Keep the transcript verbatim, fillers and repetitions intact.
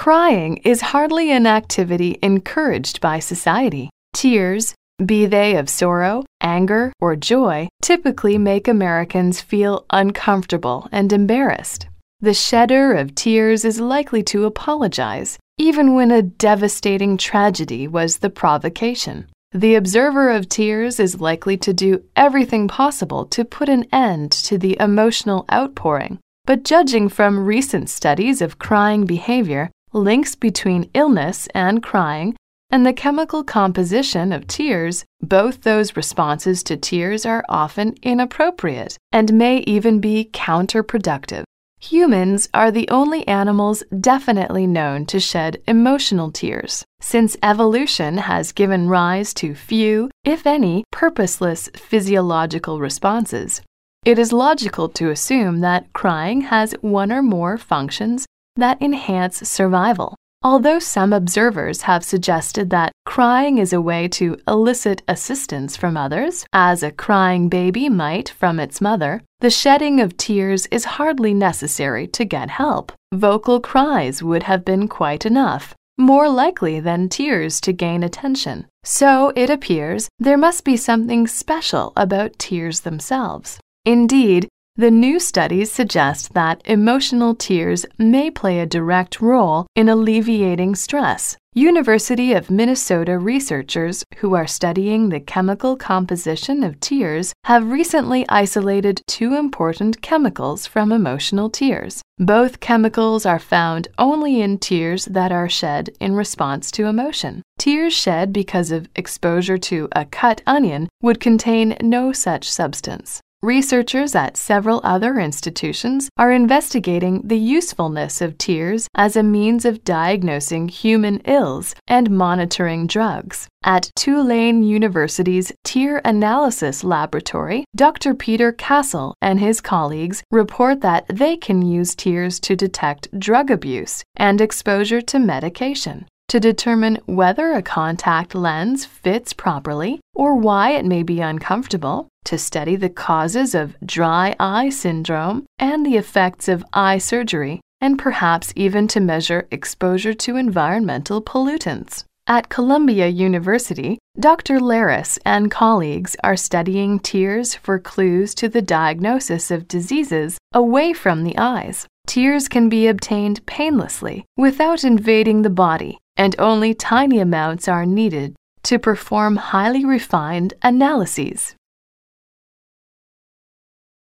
Crying is hardly an activity encouraged by society. Tears, be they of sorrow, anger, or joy, typically make Americans feel uncomfortable and embarrassed. The shedder of tears is likely to apologize, even when a devastating tragedy was the provocation. The observer of tears is likely to do everything possible to put an end to the emotional outpouring. But judging from recent studies of crying behavior, links between illness and crying, and the chemical composition of tears, both those responses to tears are often inappropriate and may even be counterproductive. Humans are the only animals definitely known to shed emotional tears, since evolution has given rise to few, if any, purposeless physiological responses. It is logical to assume that crying has one or more functions that enhance survival. Although some observers have suggested that crying is a way to elicit assistance from others, as a crying baby might from its mother, the shedding of tears is hardly necessary to get help. Vocal cries would have been quite enough, more likely than tears to gain attention. So it appears there must be something special about tears themselves. Indeed, the new studies suggest that emotional tears may play a direct role in alleviating stress. University of Minnesota researchers who are studying the chemical composition of tears have recently isolated two important chemicals from emotional tears. Both chemicals are found only in tears that are shed in response to emotion. Tears shed because of exposure to a cut onion would contain no such substance. Researchers at several other institutions are investigating the usefulness of tears as a means of diagnosing human ills and monitoring drugs. At Tulane University's Tear Analysis Laboratory, Doctor Peter Castle and his colleagues report that they can use tears to detect drug abuse and exposure to medication, to determine whether a contact lens fits properly or why it may be uncomfortable, to study the causes of dry eye syndrome and the effects of eye surgery, and perhaps even to measure exposure to environmental pollutants. At Columbia University, Doctor Laris and colleagues are studying tears for clues to the diagnosis of diseases away from the eyes. Tears can be obtained painlessly without invading the body, and only tiny amounts are needed to perform highly refined analyses.